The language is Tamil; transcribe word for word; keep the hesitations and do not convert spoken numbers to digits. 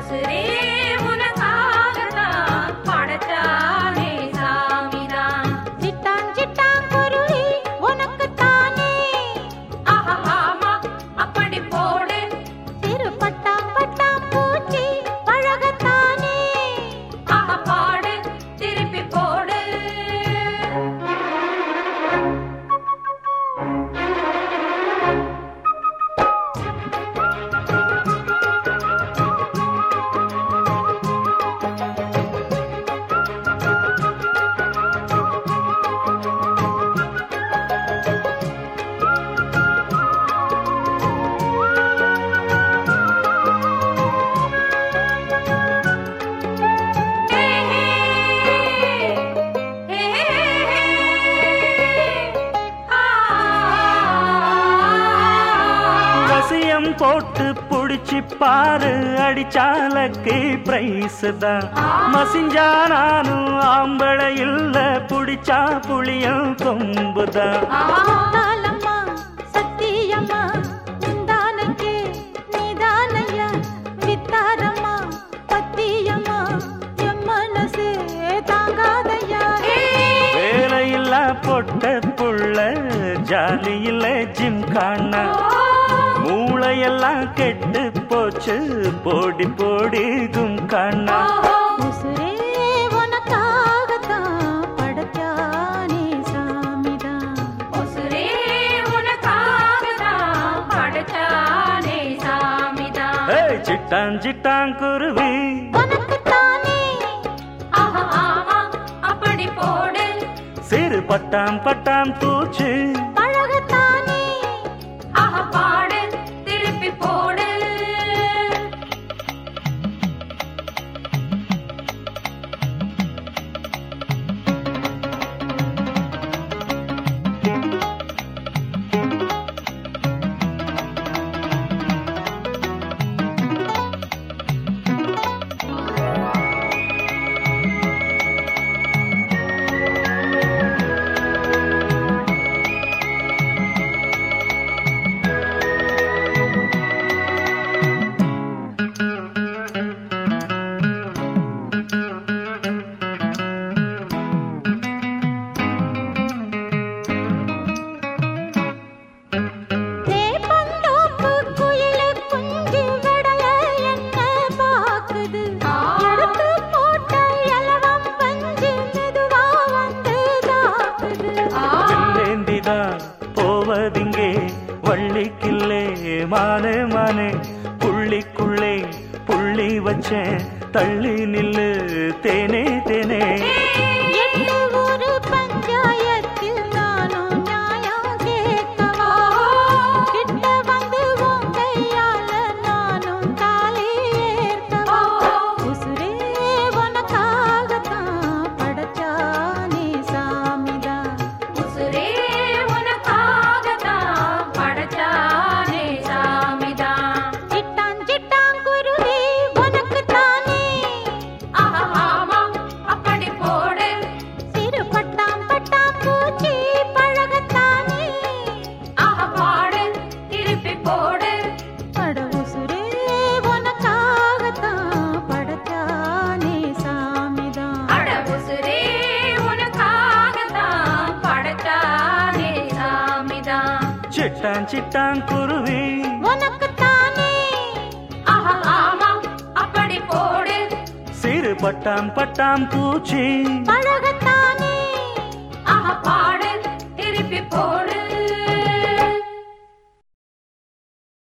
போட்டு புடிச்சு பாரு அடிச்சாலக்கு பிரைஸ் தான் மசிஞ்சா நானும் ஆம்பளை இல்ல புடிச்சா புளியும் கொம்புதான் சத்தியம்மா நிந்தானக்கே நீதானையா வித்தாரம்மா பத்தியம்மா என் மனசே தாங்காதையா வேலையில்ல பொட்ட புள்ள ஜாலியில ஜிம் காண மூளையெல்லாம் கெட்டு போச்சு போடி போடி கும் காணா உசுரே உனக்காகத்தான் படைச்சானே சாமிதான் உசுரே உனக்காகத்தான் படைச்சானே சாமிதான் ஏய் சிட்டான் சிட்டான் குருவி உனக்குத்தானே ஆஹா ஆமா அப்படி போடு சிறு பட்டாம் பட்டாம் பூச்சி பழகத்தானே ஆஹா பாடு திருப்பி போடு போவதிங்கே வள்ளிக்கில்லே மானே மானே புள்ளிக்குள்ளே புள்ளி வச்சேன் தள்ளி நில்லு தேனே தேனே ஒரு பஞ்சாயத்தில் நானும் நியாயம் கேட்கவா கிட்ட வந்து உன் கையால நானும் தாலி ஏற்கவா உசுரே உனக்காகத்தான் படைச்சானே சாமிதான் உசுரே உனக்காகத்தான் படைச்சானே சாமிதான் சிட்டான் சிட்டான் குருவி உனக்குத்தானே ஆஹா ஆமா அப்படி போடு சிறு பட்டாம் பட்டாம் பூச்சி பழகத்தானே ஆஹா பாடு திருப்பி போடு பட உசுரே உனக்காகத்தான் படைச்சானே சாமிதான் அட உசுரே உனக்காகத்தான் படைச்சானே சாமிதான் சிட்டான் சிட்டான் குருவி உனக்குத்தானே ஆஹா ஆமா அப்படி போடு சிறு பட்டாம் பட்டாம் பூச்சி பழகத்தானே ஆஹா பாடு திருப்பி போடு